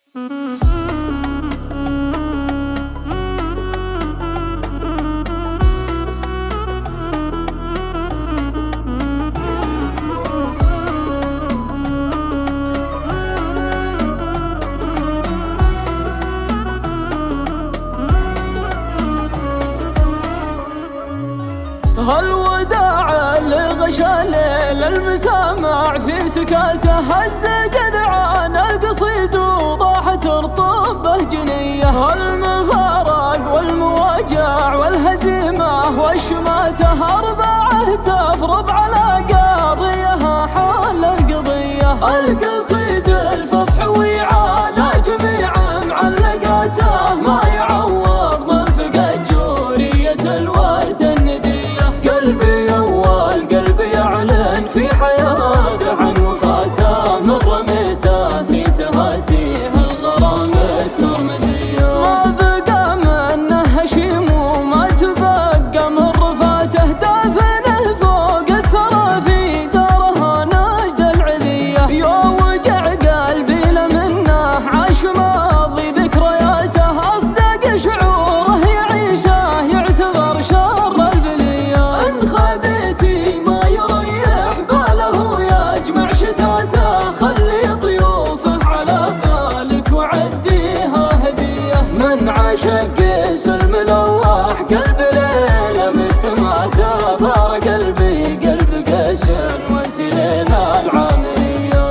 هالوداع اللي غشا الليل المسامع في سكاته هز جذعان القصيد وضاحت رطوبه جنيه. هالمفارق والمواجع والهزيمه والشماته أربعه تفرض على قاضيها حال القضيه. القصيد الفصح وعلى جميع معلقاته ما يعوض من فقد جورية الورد الندية. قلبي أول قلبي يعلن في حياته عن وفاته من رميته في تهاتيه الغرام السرمدية. ما بقى منه هشيم وما تبقى من رفاته دافنه فوق الثرى في داره نجد العذية. يا وجع قلبي لمنه عاش ماضي ذكرياته أصدق شعوره يعيشه يعتبر شر البلية. إن خبيتي ما يريح باله يجمع شتاته خلي ضيوفه على بالك وعديها هدية. من عشق سلم لواح قلب ليلة مستماته صار قلبي قلب قسر وانت ليلة العامية.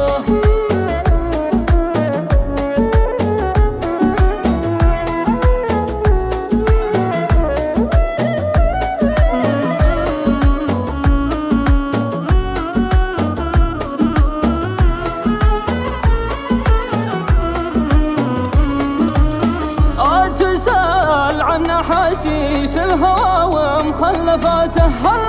تسأل عن أحاسيس الهوى ومخلفاته.